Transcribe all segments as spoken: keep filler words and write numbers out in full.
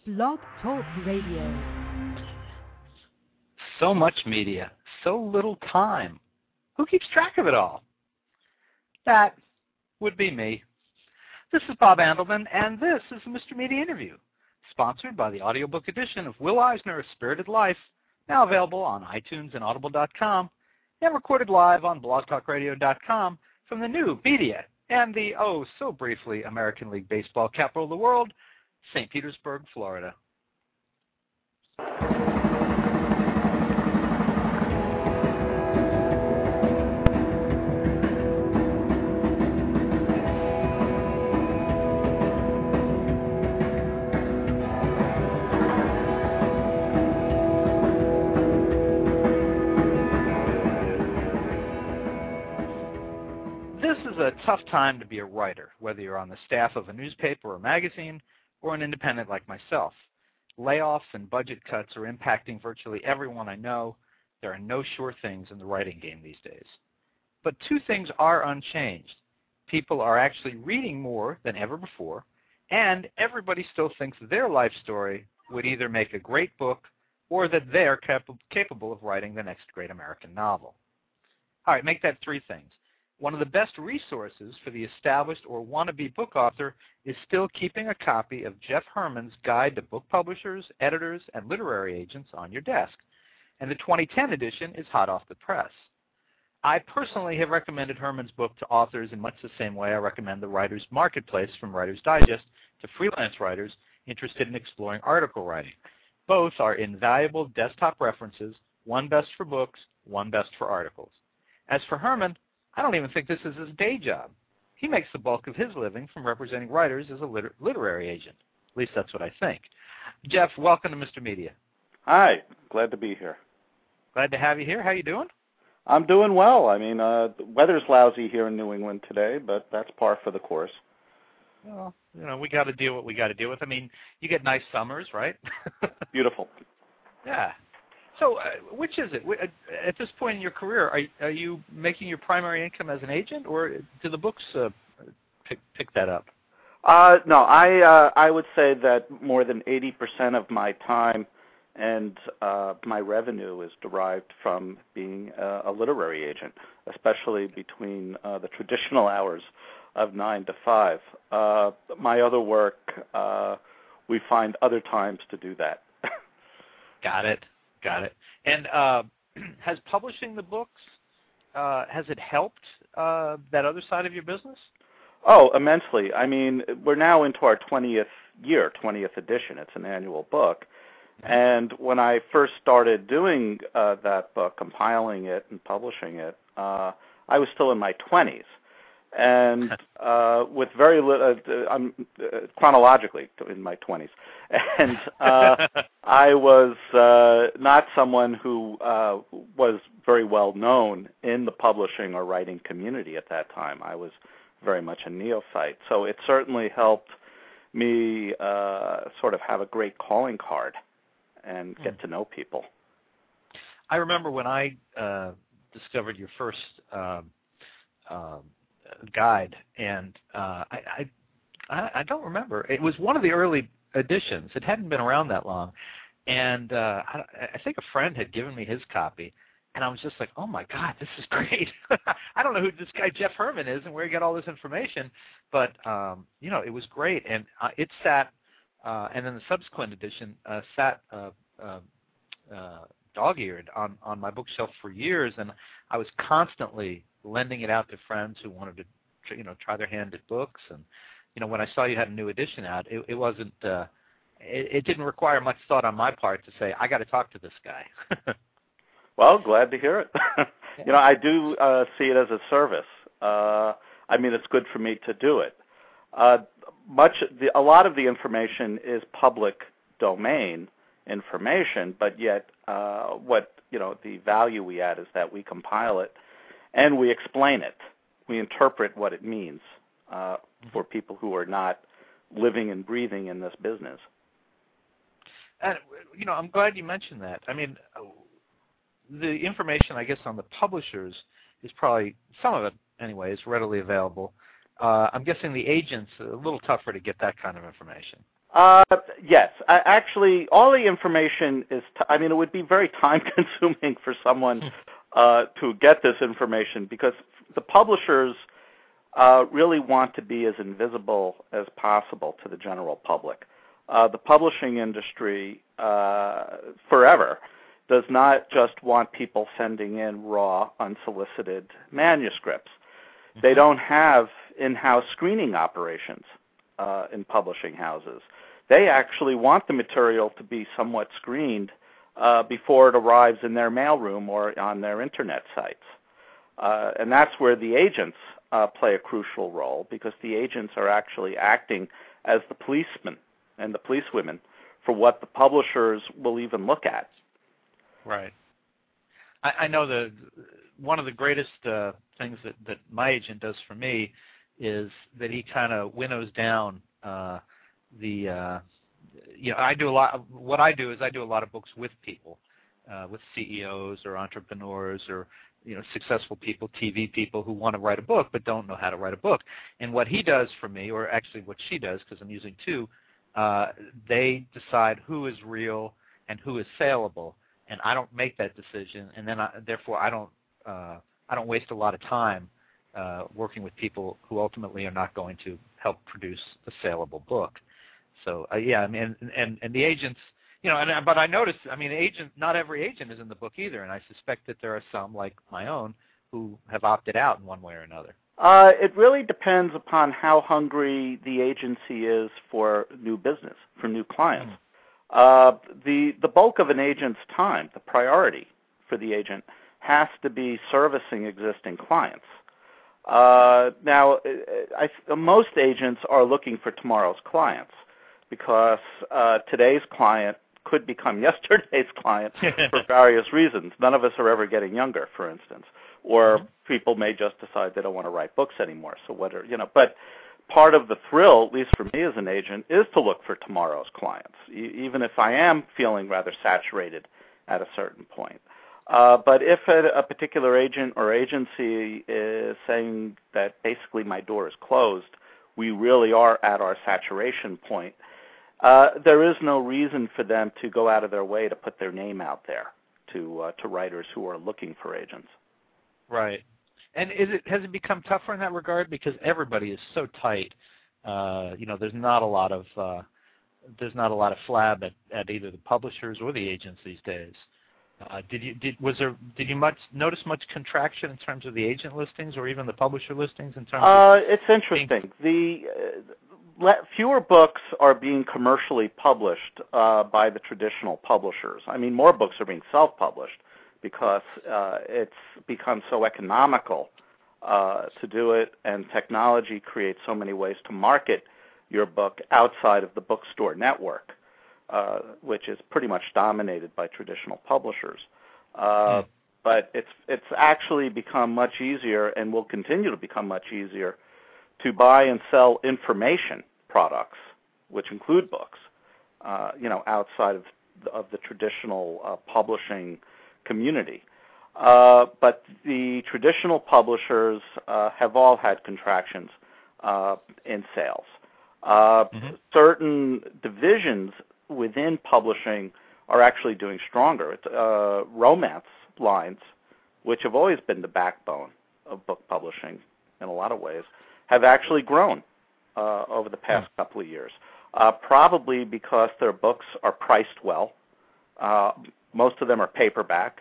Blog Talk Radio. So much media, so little time. Who keeps track of it all? That would be me. This is Bob Andelman, and this is the Mister Media Interview, sponsored by the audiobook edition of Will Eisner's Spirited Life, now available on iTunes and Audible dot com, and recorded live on blog talk radio dot com from the new media and the oh-so-briefly American League Baseball capital of the world, Saint Petersburg, Florida. This is a tough time to be a writer, whether you're on the staff of a newspaper or magazine or an independent like myself. Layoffs and budget cuts are impacting virtually everyone I know. There are no sure things in the writing game these days. But two things are unchanged. People are actually reading more than ever before, and everybody still thinks their life story would either make a great book or that they're cap- capable of writing the next great American novel. All right, make that three things. One of the best resources for the established or wannabe book author is still keeping a copy of Jeff Herman's Guide to Book Publishers, Editors, and Literary Agents on your desk. And the twenty ten edition is hot off the press. I personally have recommended Herman's book to authors in much the same way I recommend the Writer's Marketplace from Writer's Digest to freelance writers interested in exploring article writing. Both are invaluable desktop references, one best for books, one best for articles. As for Herman, I don't even think this is his day job. He makes the bulk of his living from representing writers as a liter- literary agent. At least that's what I think. Jeff, welcome to Mister Media. Hi, glad to be here. Glad to have you here. How you doing? I'm doing well. I mean, uh, the weather's lousy here in New England today, but that's par for the course. Well, you know, we got to deal with what we got to deal with. I mean, you get nice summers, right? Beautiful. Yeah. So, uh, which is it? At this point in your career, are, are you making your primary income as an agent, or do the books uh, pick, pick that up? Uh, no, I uh, I would say that more than eighty percent of my time and uh, my revenue is derived from being a, a literary agent, especially between uh, the traditional hours of nine to five. Uh, my other work, uh, we find other times to do that. Got it. Got it. And uh, has publishing the books, uh, has it helped uh, that other side of your business? Oh, immensely. I mean, we're now into our twentieth year, twentieth edition. It's an annual book. And when I first started doing uh, that book, compiling it and publishing it, uh, I was still in my twenties. And uh, with very little, uh, I'm uh, chronologically in my twenties, and uh, I was uh, not someone who uh, was very well known in the publishing or writing community at that time. I was very much a neophyte, so it certainly helped me uh, sort of have a great calling card and get mm. to know people. I remember when I uh, discovered your first Um, um, guide, and uh, I, I I don't remember. It was one of the early editions. It hadn't been around that long, and uh, I, I think a friend had given me his copy, and I was just like, oh my God, this is great. I don't know who this guy Jeff Herman is and where he got all this information, but um, you know, it was great, and uh, it sat, uh, and then the subsequent edition uh, sat uh, uh, uh, dog-eared on, on my bookshelf for years, and I was constantly lending it out to friends who wanted to, you know, try their hand at books. And, you know, when I saw you had a new edition out, it, it wasn't, uh, it, it didn't require much thought on my part to say, I got to talk to this guy. Well, glad to hear it. You know, I do uh, see it as a service. Uh, I mean, it's good for me to do it. Uh, much, the, a lot of the information is public domain information, but yet uh, what, you know, the value we add is that we compile it and we explain it. We interpret what it means uh, for people who are not living and breathing in this business. And, you know, I'm glad you mentioned that. I mean, the information, I guess, on the publishers is probably, some of it anyway, is readily available. Uh, I'm guessing the agents are a little tougher to get that kind of information. Uh, yes. I, actually, all the information is, t- I mean, it would be very time-consuming for someone uh, to get this information because the publishers uh, really want to be as invisible as possible to the general public. Uh, the publishing industry uh, forever does not just want people sending in raw, unsolicited manuscripts. Mm-hmm. They don't have in-house screening operations uh, in publishing houses. They actually want the material to be somewhat screened uh, before it arrives in their mailroom or on their internet sites. Uh, and that's where the agents uh, play a crucial role because the agents are actually acting as the policemen and the policewomen for what the publishers will even look at. Right. I, I know the one of the greatest uh, things that, that my agent does for me is that he kind of winnows down uh, the, uh, you know, I do a lot, what I do is I do a lot of books with people, uh, with C E Os or entrepreneurs or, you know, successful people, T V people who want to write a book but don't know how to write a book. And what he does for me, or actually what she does, because I'm using two, uh, they decide who is real and who is saleable. And I don't make that decision, and then I, therefore I don't uh, I don't waste a lot of time uh, working with people who ultimately are not going to help produce a saleable book. So uh, yeah, I mean, and, and and the agents, you know, and but I noticed, I mean, agent, not every agent is in the book either, and I suspect that there are some like my own who have opted out in one way or another. Uh, it really depends upon how hungry the agency is for new business, for new clients. Mm. Uh, the the bulk of an agent's time, the priority for the agent, has to be servicing existing clients. Uh, now, I, most agents are looking for tomorrow's clients because uh, today's client could become yesterday's client for various reasons. None of us are ever getting younger, for instance, or people may just decide they don't want to write books anymore. So what are, you know, but part of the thrill, at least for me as an agent, is to look for tomorrow's clients, e- even if I am feeling rather saturated at a certain point. Uh, but if a, a particular agent or agency is saying that basically my door is closed, we really are at our saturation point, uh, there is no reason for them to go out of their way to put their name out there to uh, to writers who are looking for agents. Right. And is it has it become tougher in that regard because everybody is so tight? Uh, you know, there's not a lot of uh, there's not a lot of flab at, at either the publishers or the agents these days. Uh, did you did was there did you much notice much contraction in terms of the agent listings or even the publisher listings in terms? Uh, of it's interesting. The uh, le- fewer books are being commercially published uh, by the traditional publishers. I mean, more books are being self-published, because uh, it's become so economical uh, to do it, and technology creates so many ways to market your book outside of the bookstore network, uh, which is pretty much dominated by traditional publishers. Uh, mm. But it's it's actually become much easier, and will continue to become much easier, to buy and sell information products, which include books, uh, you know, outside of the, of the traditional uh, publishing community. Uh, but the traditional publishers uh, have all had contractions uh, in sales. Uh, mm-hmm. Certain divisions within publishing are actually doing stronger. It's, uh, romance lines, which have always been the backbone of book publishing in a lot of ways, have actually grown uh, over the past mm-hmm. couple of years, uh, probably because their books are priced well. Uh, most of them are paperback.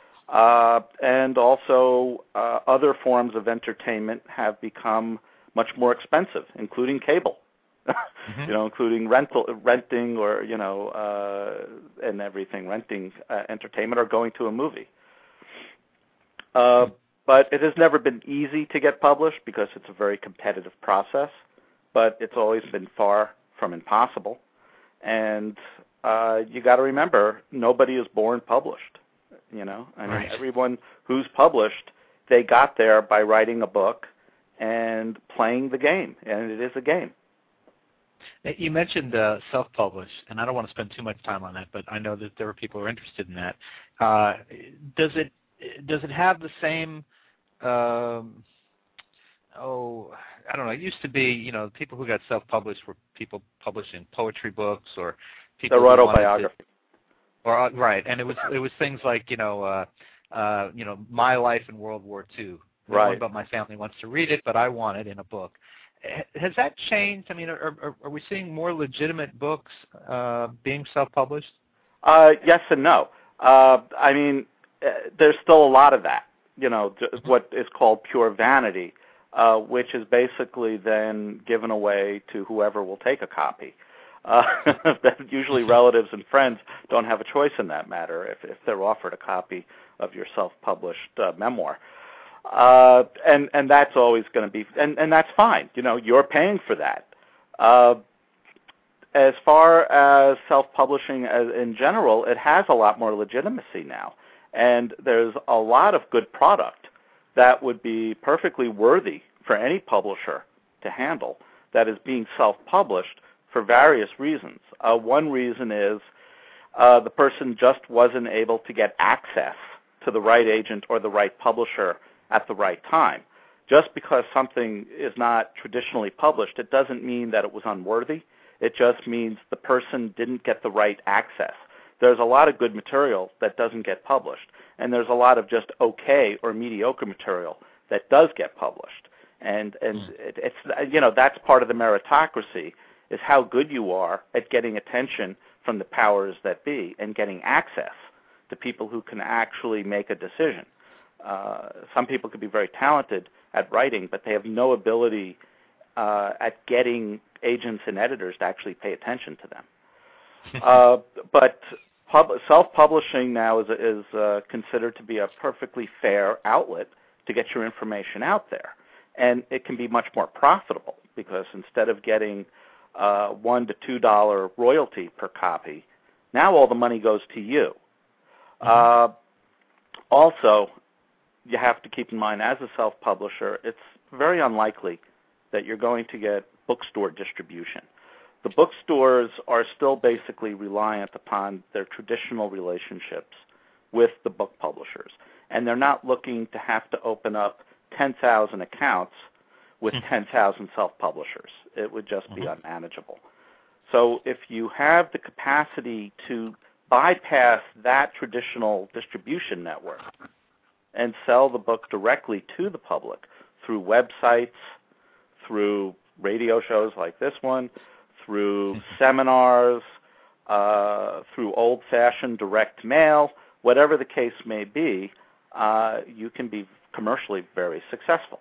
Uh, and also uh, other forms of entertainment have become much more expensive, including cable, mm-hmm. you know, including rental, renting or, you know, uh, and everything, renting uh, entertainment or going to a movie. Uh, but it has never been easy to get published because it's a very competitive process, but it's always been far from impossible. And uh, you got to remember, nobody is born published. You know, I mean, right. Everyone who's published, they got there by writing a book and playing the game, and it is a game. You mentioned uh, self-published, and I don't want to spend too much time on that, but I know that there are people who are interested in that. Uh, does it does it have the same um, oh I don't know, it used to be, you know, people who got self-published were people publishing poetry books or people Their who autobiography. To, or, uh, right, and it was it was things like, you know, uh, uh, you know, my life in World War Two. No right. one but my family wants to read it, but I want it in a book. Has that changed? I mean, are, are, are we seeing more legitimate books uh, being self-published? Uh, yes and no. Uh, I mean, uh, there's still a lot of that, you know, what is called pure vanity, uh, which is basically then given away to whoever will take a copy. Uh, that usually relatives and friends don't have a choice in that matter if, if they're offered a copy of your self-published uh, memoir. Uh, and, and that's always going to be, and, and that's fine. You know, you're paying for that. Uh, as far as self-publishing as in general, it has a lot more legitimacy now. And there's a lot of good product that would be perfectly worthy for any publisher to handle that is being self-published for various reasons. Uh, one reason is uh, the person just wasn't able to get access to the right agent or the right publisher at the right time. Just because something is not traditionally published, it doesn't mean that it was unworthy. It just means the person didn't get the right access. There's a lot of good material that doesn't get published, and there's a lot of just okay or mediocre material that does get published. And and it, it's you know that's part of the meritocracy, is how good you are at getting attention from the powers that be and getting access to people who can actually make a decision. Uh, some people could be very talented at writing, but they have no ability uh, at getting agents and editors to actually pay attention to them. uh, but pub- self-publishing now is, is uh, considered to be a perfectly fair outlet to get your information out there. And it can be much more profitable because instead of getting uh, one to two dollar royalty per copy, now all the money goes to you. Mm-hmm. Uh, also, you have to keep in mind, as a self-publisher, it's very unlikely that you're going to get bookstore distribution. The bookstores are still basically reliant upon their traditional relationships with the book publishers, and they're not looking to have to open up ten thousand accounts with mm-hmm. ten thousand self-publishers. It would just mm-hmm. be unmanageable. So if you have the capacity to bypass that traditional distribution network and sell the book directly to the public through websites, through radio shows like this one, through seminars, uh, through old-fashioned direct mail, whatever the case may be, uh, you can be commercially very successful.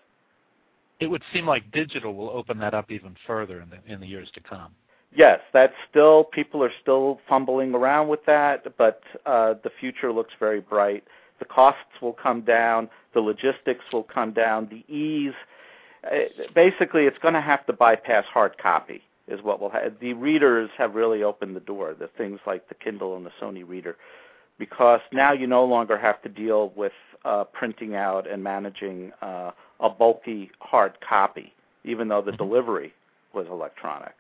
It would seem like digital will open that up even further in the in the years to come. Yes, that's still, people are still fumbling around with that, but uh, the future looks very bright. The costs will come down, the logistics will come down, the ease. Uh, basically, it's going to have to bypass hard copy is what will have. The readers have really opened the door, the things like the Kindle and the Sony Reader, because now you no longer have to deal with uh, printing out and managing uh, a bulky hard copy, even though the mm-hmm. delivery was electronic.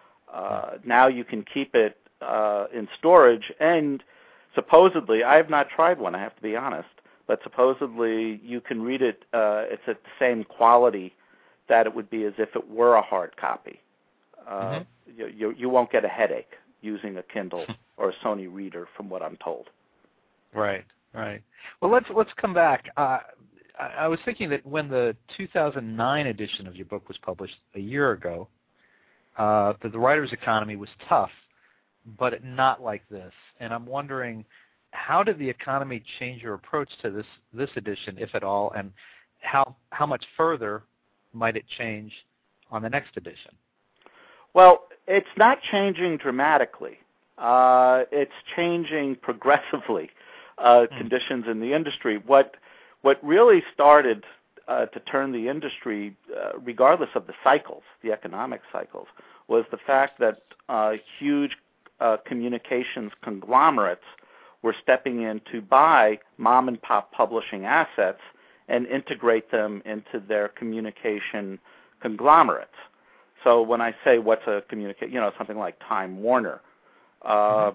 Uh, now you can keep it uh, in storage, and supposedly, I have not tried one, I have to be honest, but supposedly you can read it, uh, it's at the same quality that it would be as if it were a hard copy. Uh, mm-hmm. you, you, you won't get a headache using a Kindle or a Sony Reader, from what I'm told. Right, right. Well, let's let's come back. Uh, I, I was thinking that when the two thousand nine edition of your book was published a year ago, uh, that the writer's economy was tough, but not like this. And I'm wondering, how did the economy change your approach to this this edition, if at all, and how how much further might it change on the next edition? Well, it's not changing dramatically. Uh, it's changing progressively, uh, mm. conditions in the industry. What what really started uh, to turn the industry, uh, regardless of the cycles, the economic cycles, was the fact that uh, huge uh, communications conglomerates were stepping in to buy mom-and-pop publishing assets and integrate them into their communication conglomerates. So when I say what's a communicate, you know, something like Time Warner, uh,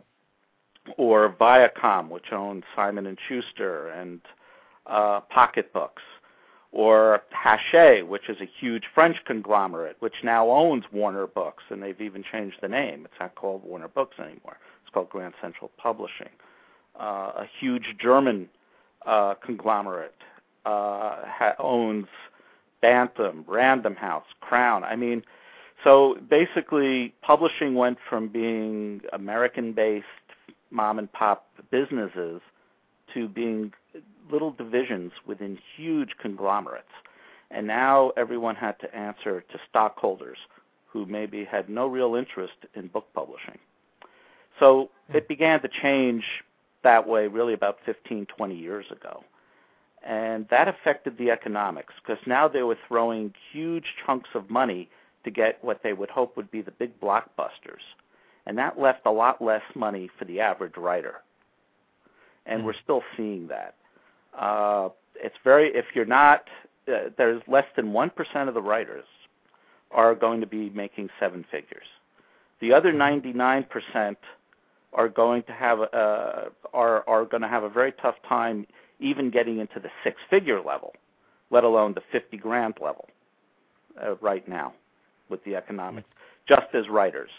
mm-hmm. or Viacom, which owns Simon and Schuster and uh, Pocketbooks, or Hachette, which is a huge French conglomerate, which now owns Warner Books, and they've even changed the name. It's not called Warner Books anymore. It's called Grand Central Publishing. Uh, a huge German uh, conglomerate uh, ha- owns Bantam, Random House, Crown. I mean, so basically publishing went from being American-based mom-and-pop businesses to being little divisions within huge conglomerates. And now everyone had to answer to stockholders who maybe had no real interest in book publishing. So it began to change that way really about fifteen, twenty years ago. And that affected the economics because now they were throwing huge chunks of money to get what they would hope would be the big blockbusters. And that left a lot less money for the average writer. And we're still seeing that. Uh, it's very, if you're not, uh, there's less than one percent of the writers are going to be making seven figures. The other ninety-nine percent are going to have, uh, are, are going to have a very tough time even getting into the six-figure level, let alone the fifty grand level uh, right now with the economics, just as writers.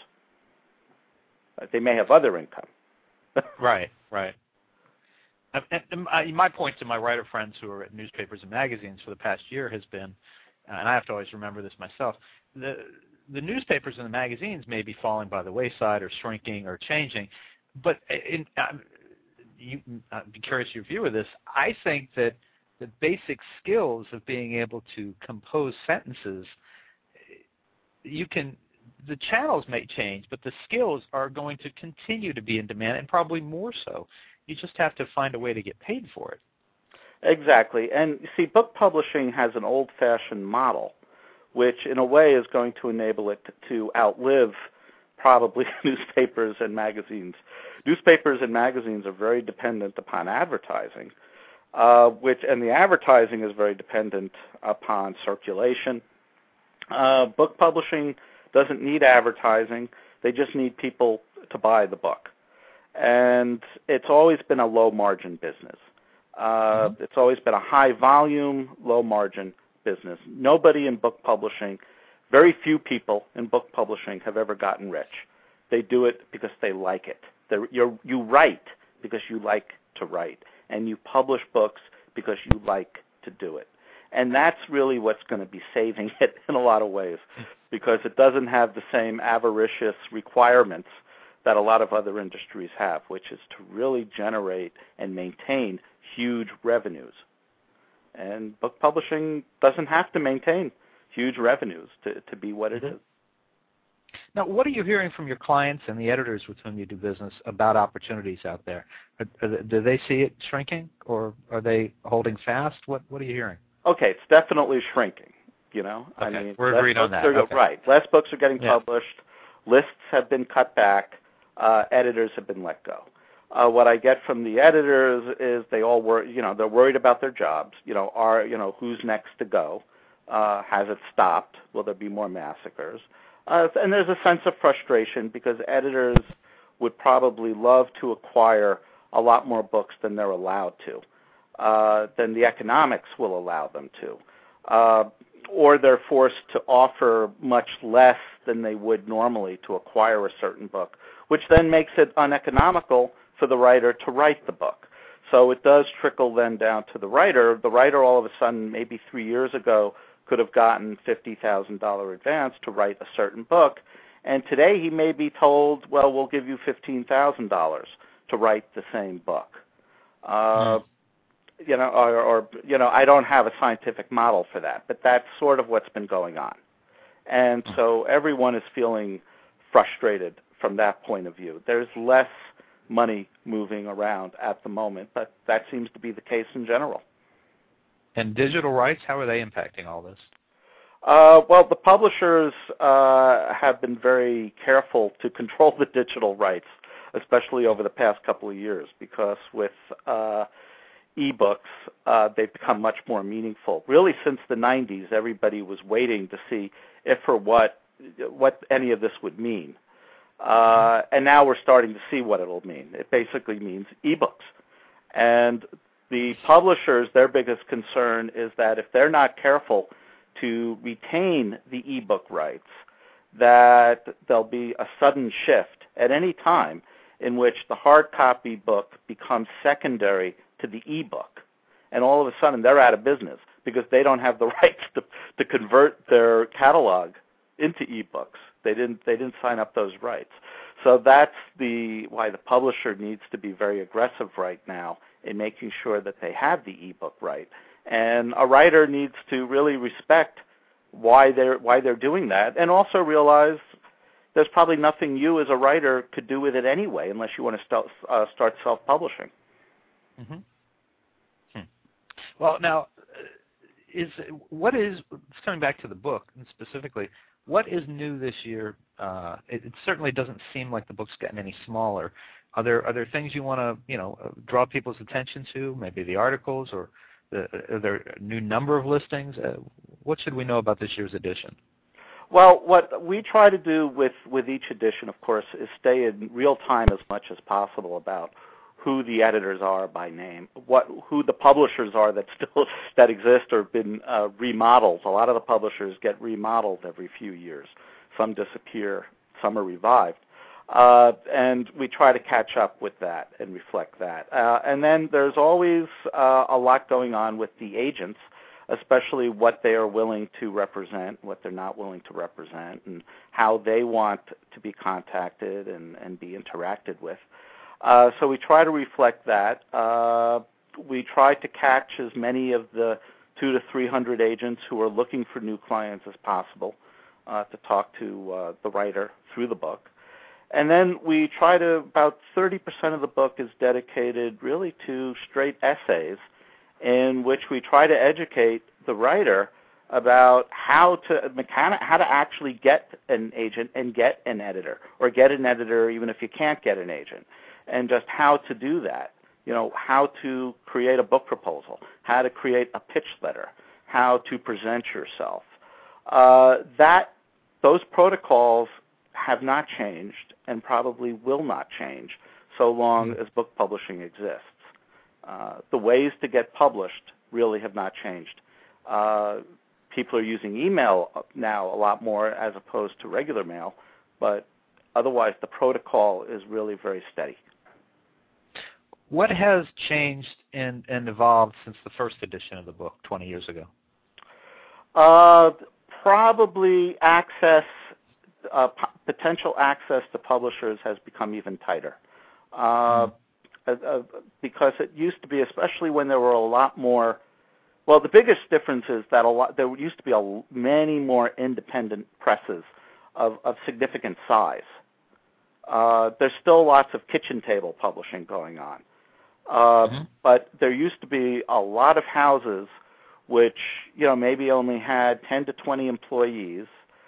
Uh, they may have other income. Right, right. And, and my, my point to my writer friends who are at newspapers and magazines for the past year has been, and I have to always remember this myself, the the newspapers and the magazines may be falling by the wayside or shrinking or changing, but in, uh, you, I'd be curious your view of this. I think that the basic skills of being able to compose sentences, you can, the channels may change, but the skills are going to continue to be in demand, and probably more so. You just have to find a way to get paid for it. Exactly. And you see, book publishing has an old-fashioned model, which in a way is going to enable it to outlive probably newspapers and magazines. Newspapers and magazines are very dependent upon advertising, uh, which and the advertising is very dependent upon circulation. Uh, book publishing doesn't need advertising. They just need people to buy the book. And it's always been a low-margin business. Uh, mm-hmm. It's always been a high-volume, low-margin business. Nobody in book publishing, very few people in book publishing have ever gotten rich. They do it because they like it. They're, you're, you write because you like to write, and you publish books because you like to do it. And that's really what's going to be saving it in a lot of ways, because it doesn't have the same avaricious requirements that a lot of other industries have, which is to really generate and maintain huge revenues. And book publishing doesn't have to maintain huge revenues to, to be what it is. Now, what are you hearing from your clients and the editors with whom you do business about opportunities out there? Are, are, do they see it shrinking, or are they holding fast? What What are you hearing? Okay, it's definitely shrinking. You know, okay. I mean, we're agreed on that. Are, okay. Right, less books are getting yeah. published. Lists have been cut back. Uh, editors have been let go. Uh, what I get from the editors is they all wor- you know, they're worried about their jobs. You know, are you know who's next to go? Uh, has it stopped? Will there be more massacres? Uh, and there's a sense of frustration because editors would probably love to acquire a lot more books than they're allowed to, uh, than the economics will allow them to. Uh, or they're forced to offer much less than they would normally to acquire a certain book, which then makes it uneconomical for the writer to write the book. So it does trickle then down to the writer. The writer all of a sudden, maybe three years ago, could have gotten fifty thousand dollars advance to write a certain book, and today he may be told, well, we'll give you fifteen thousand dollars to write the same book. Uh, mm. You know, or, or, you know, I don't have a scientific model for that, but that's sort of what's been going on. And so everyone is feeling frustrated from that point of view. There's less money moving around at the moment, but that seems to be the case in general. And digital rights, how are they impacting all this? Uh, well, the publishers uh, have been very careful to control the digital rights, especially over the past couple of years, because with uh, e-books, uh, they've become much more meaningful. Really, since the nineties, everybody was waiting to see if or what what any of this would mean. Uh, and now we're starting to see what it'll mean. It basically means e-books. And The publishers, their biggest concern is that if they're not careful to retain the ebook rights, that there'll be a sudden shift at any time in which the hard copy book becomes secondary to the ebook. And all of a sudden they're out of business because they don't have the rights to, to convert their catalog into ebooks. They didn't they didn't sign up those rights. So that's the why the publisher needs to be very aggressive right now in making sure that they have the ebook right. And a writer needs to really respect why they're why they're doing that, and also realize there's probably nothing you as a writer could do with it anyway, unless you want to start, uh, start self-publishing. Mm-hmm. Hmm. Well, now, is what is coming back to the book specifically? What is new this year? Uh, it, it certainly doesn't seem like the book's getting any smaller. Are there are there things you want to you know draw people's attention to? Maybe the articles, or the, are there a new number of listings? Uh, what should we know about this year's edition? Well, what we try to do with, with each edition, of course, is stay in real time as much as possible about who the editors are by name, what who the publishers are that still that exist or have been uh, remodeled. A lot of the publishers get remodeled every few years. Some disappear, some are revived. Uh, and we try to catch up with that and reflect that. Uh, and then there's always uh, a lot going on with the agents, especially what they are willing to represent, what they're not willing to represent, and how they want to be contacted and, and be interacted with. Uh, so we try to reflect that. Uh, we try to catch as many of the two to three hundred agents who are looking for new clients as possible uh, to talk to uh, the writer through the book. And then we try to, about thirty percent of the book is dedicated really to straight essays in which we try to educate the writer about how to mechanic, how to actually get an agent and get an editor, or get an editor even if you can't get an agent, and just how to do that. You know, how to create a book proposal, how to create a pitch letter, how to present yourself. Uh, that those protocols have not changed and probably will not change so long as book publishing exists. Uh, the ways to get published really have not changed. Uh, people are using email now a lot more as opposed to regular mail, but otherwise the protocol is really very steady. What has changed and, and evolved since the first edition of the book twenty years ago? Uh, probably access, uh, p- potential access to publishers has become even tighter. Uh, mm. uh, because it used to be, especially when there were a lot more, well, the biggest difference is that a lot, there used to be a, many more independent presses of, of significant size. Uh, there's still lots of kitchen table publishing going on. Uh, mm-hmm. But there used to be a lot of houses which, you know, maybe only had ten to twenty employees,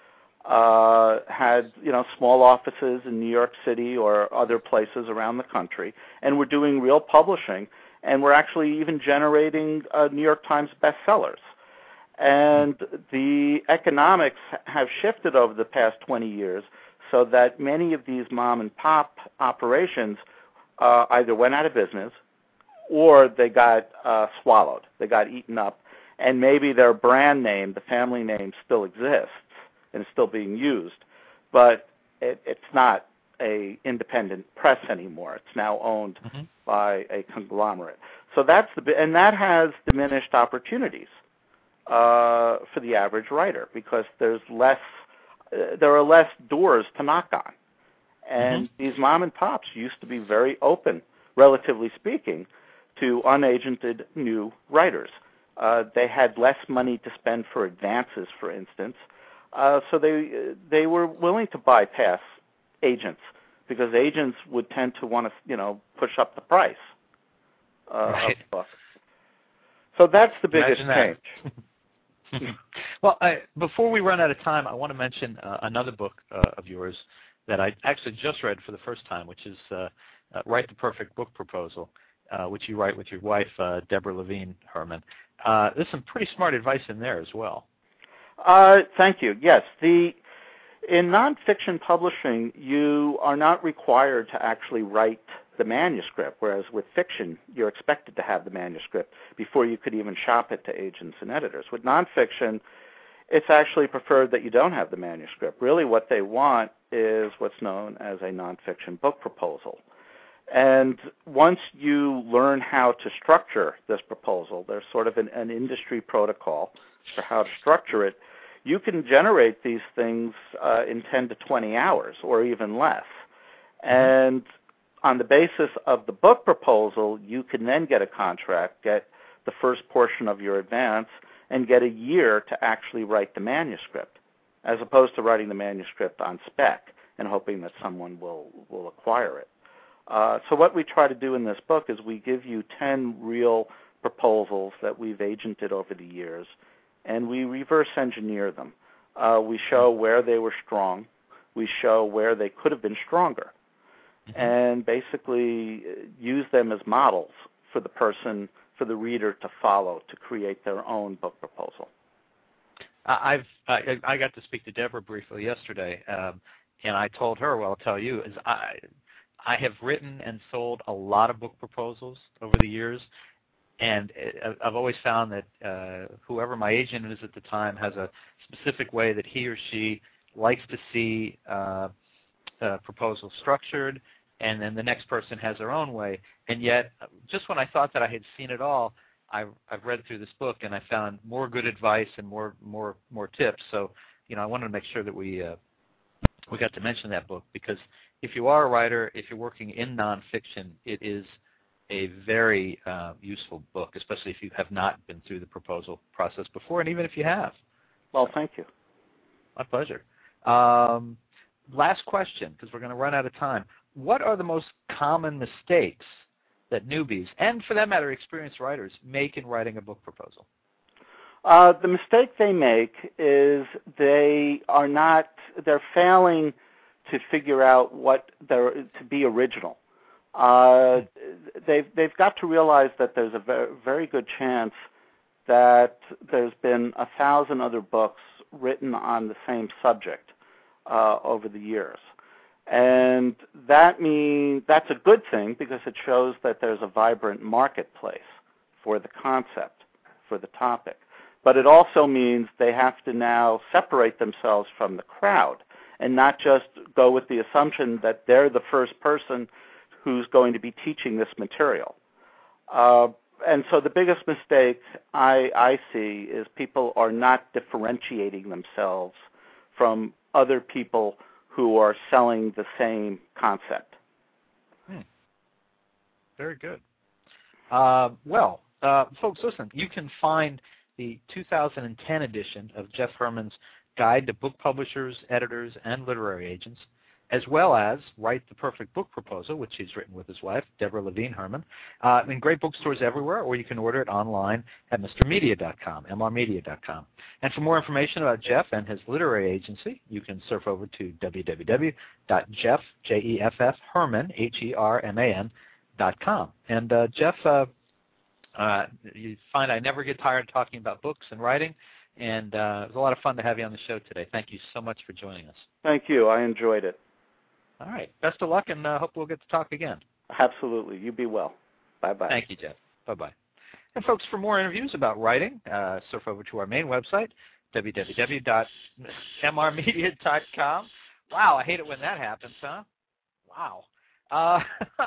uh, had, you know, small offices in New York City or other places around the country, and were doing real publishing, and were actually even generating uh, New York Times bestsellers. And the economics have shifted over the past twenty years so that many of these mom-and-pop operations uh, either went out of business or they got uh, swallowed. They got eaten up. And maybe their brand name, the family name, still exists and is still being used, but it, it's not a independent press anymore. It's now owned mm-hmm. by a conglomerate. So that's the and that has diminished opportunities uh, for the average writer because there's less, uh, there are less doors to knock on, and mm-hmm. these mom and pops used to be very open, relatively speaking, to unagented new writers. Uh, they had less money to spend for advances, for instance, uh, so they they were willing to bypass agents because agents would tend to want to, you know, push up the price uh, right. of the book. So that's the biggest Imagine change. Well, I, before we run out of time, I want to mention uh, another book uh, of yours that I actually just read for the first time, which is uh, uh, Write the Perfect Book Proposal, uh, which you write with your wife, uh, Deborah Levine Herman. Uh, there's some pretty smart advice in there as well. Uh, thank you. Yes, the in nonfiction publishing, you are not required to actually write the manuscript, whereas with fiction, you're expected to have the manuscript before you could even shop it to agents and editors. With nonfiction, it's actually preferred that you don't have the manuscript. Really what they want is what's known as a nonfiction book proposal. And once you learn how to structure this proposal, there's sort of an, an industry protocol for how to structure it, you can generate these things uh, in ten to twenty hours or even less. And on the basis of the book proposal, you can then get a contract, get the first portion of your advance, and get a year to actually write the manuscript, as opposed to writing the manuscript on spec and hoping that someone will, will acquire it. Uh, so what we try to do in this book is we give you ten real proposals that we've agented over the years, and we reverse engineer them. Uh, we show where they were strong. We show where they could have been stronger, mm-hmm. and basically use them as models for the person, for the reader to follow to create their own book proposal. I've I, I got to speak to Deborah briefly yesterday, um, and I told her, well, I'll tell you, is I I have written and sold a lot of book proposals over the years, and I've always found that uh, whoever my agent is at the time has a specific way that he or she likes to see uh, a proposal structured, and then the next person has their own way. And yet, just when I thought that I had seen it all, I've, I've read through this book and I found more good advice and more more more tips. So, you know, I wanted to make sure that we uh, we got to mention that book, because if you are a writer, if you're working in nonfiction, it is a very uh, useful book, especially if you have not been through the proposal process before, and even if you have. Well, thank you. My pleasure. Um, last question, because we're going to run out of time. What are the most common mistakes that newbies, and for that matter, experienced writers, make in writing a book proposal? Uh, the mistake they make is they are not, they're failing to figure out what they're, to be original. Uh, they've, they've got to realize that there's a very, very good chance that there's been a thousand other books written on the same subject uh, over the years. And that means that's a good thing, because it shows that there's a vibrant marketplace for the concept, for the topic. But it also means they have to now separate themselves from the crowd and not just go with the assumption that they're the first person who's going to be teaching this material. Uh, and so the biggest mistake I, I see is people are not differentiating themselves from other people who are selling the same concept. Hmm. Very good. Uh, well, uh, folks, listen, you can find the two thousand ten edition of Jeff Herman's Guide to Book Publishers, Editors, and Literary Agents, as well as Write the Perfect Book Proposal, which he's written with his wife, Deborah Levine Herman, uh, in great bookstores everywhere, or you can order it online at Mr Media dot com, M R Media dot com. And for more information about Jeff and his literary agency, you can surf over to w w w dot jeff, J E F F, Herman, H E R M A N, dot com. And uh, Jeff, uh, uh, you find I never get tired of talking about books and writing, and uh, it was a lot of fun to have you on the show today. Thank you so much for joining us. Thank you. I enjoyed it. All right. Best of luck, and uh, hope we'll get to talk again. Absolutely. You be well. Bye-bye. Thank you, Jeff. Bye-bye. And, folks, for more interviews about writing, uh, surf over to our main website, w w w dot m r media dot com. Wow, I hate it when that happens, huh? Wow. Uh,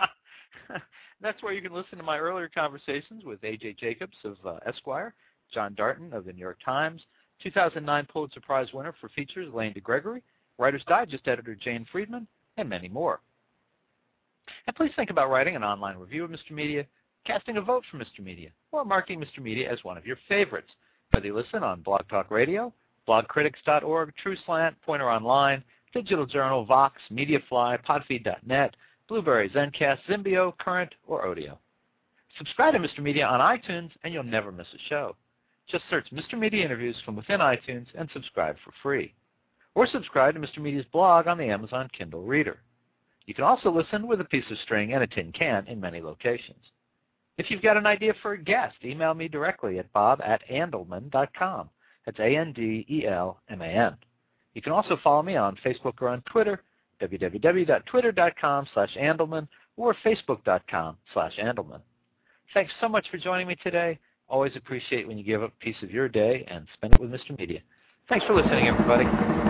that's where you can listen to my earlier conversations with A J Jacobs of uh, Esquire, John Darton of the New York Times, two thousand nine Pulitzer Prize winner for features Lane DeGregory, Writer's Digest editor Jane Friedman, and many more. And please think about writing an online review of Mister Media, casting a vote for Mister Media, or marking Mister Media as one of your favorites, whether you listen on Blog Talk Radio, blog critics dot org, TrueSlant, Pointer Online, Digital Journal, Vox, Mediafly, Podfeed dot net, Blueberry, Zencast, Zimbio, Current, or Odeo. Subscribe to Mister Media on iTunes, and you'll never miss a show. Just search Mister Media Interviews from within iTunes and subscribe for free. Or subscribe to Mister Media's blog on the Amazon Kindle Reader. You can also listen with a piece of string and a tin can in many locations. If you've got an idea for a guest, email me directly at bob at andelman dot com. That's A N D E L M A N. You can also follow me on Facebook or on Twitter, w w w dot twitter dot com slash andelman, or facebook.com slash Andelman. Thanks so much for joining me today. Always appreciate when you give up a piece of your day and spend it with Mister Media. Thanks for listening, everybody.